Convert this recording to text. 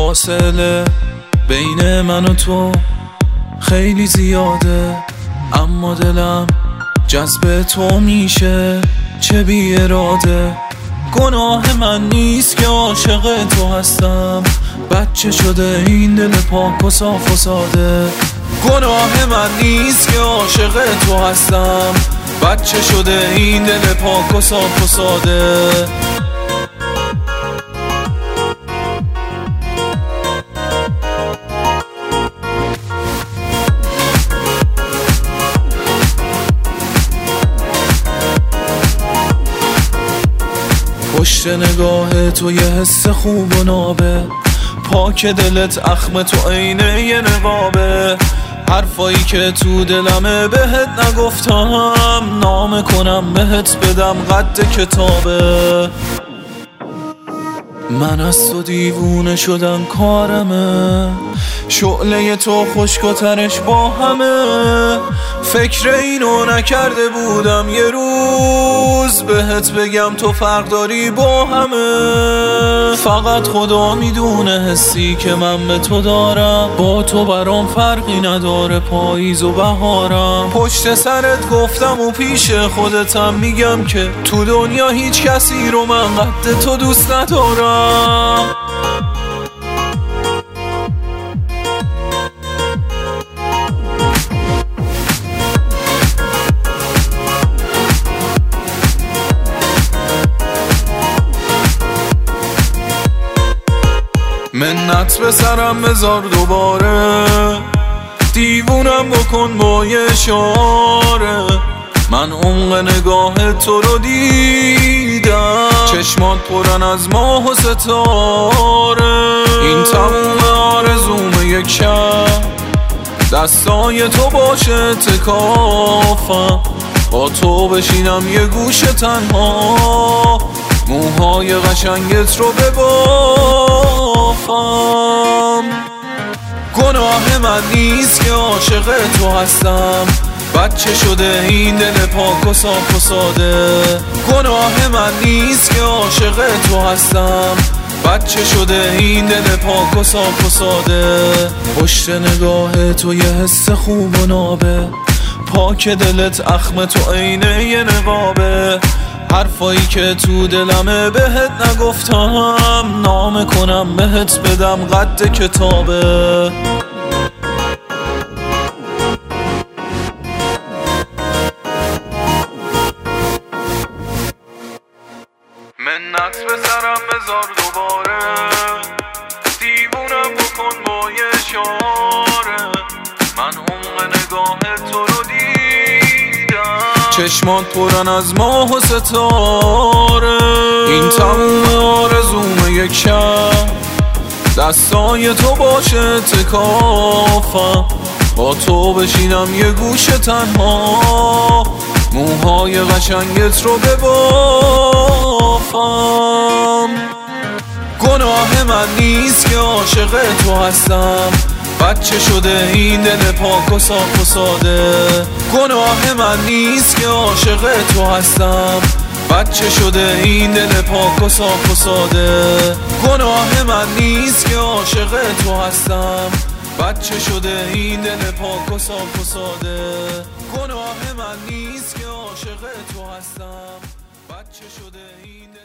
فاصله بین من و تو خیلی زیاده، اما دلم جذب تو میشه چه بی اراده. گناه من نیست که عاشق تو هستم، بچه شده این دل پاک و صاف و ساده. گناه من نیست که عاشق تو هستم، بچه شده این دل پاک و صاف و ساده. پشت نگاه تو یه حس خوب و نابه، پاک دلت اخم تو عینه یه نقابه. حرفایی که تو دلمه بهت نگفتم، نامه کنم بهت بدم قد کتابه. من از تو دیوونه شدم کارمه، شعله تو خشک و ترش با همه. فکر اینو نکرده بودم یه روز بهت بگم تو فرق داری با همه. فقط خدا میدونه حسی که من به تو دارم، با تو برام فرقی نداره پاییز و بهارم. پشت سرت گفتم و پیش خودتم میگم که تو دنیا هیچ کسی رو من قد تو دوست ندارم. منت به سرم بذار دوباره، دیوونم بکن با یه اشاره. من عمق نگاه تو رو دیدم، چشمات پرن از ماه و ستاره. این تموم آرزوم یک شب، دستای تو باشه تکافم. با تو بشینم یه گوشه تنها، موهای قشنگت رو ببافم. گناه من نیست که عاشق تو هستم، بچه شده این دل پاک و صاف و ساده. گناه من نیست که عاشق تو هستم، بچه شده این دل پاک و صاف و ساده. پشت نگاه تو یه حس خوب و نابه، پاک دلت اخم تو عینه یه نقابه. حرفایی که تو دلمه بهت نگفتم، نامه کنم بهت بدم قد کتابه. منت به سرم بذار دوباره، دیوونم بکن با یه اشاره. من عمق نگاه تو رو دیدم، چشمات پرن از ماه و ستاره. این تموم آرزوم یک شب، دستای تو باشه تکافم. با تو بشینم یه گوشه تنها، موهای قشنگت رو ببافم. گناه من نیست که عاشق تو هستم، بچه شده این دل پاک و صاف و ساده. گناه من نیست که عاشق تو هستم، بچه شده این دل پاک و صاف و ساده. گناه من نیست که عاشق تو هستم، بچه شده این دل پاک و صاف و ساده. گناه من نیست که عاشق تو هستم، بچه شده این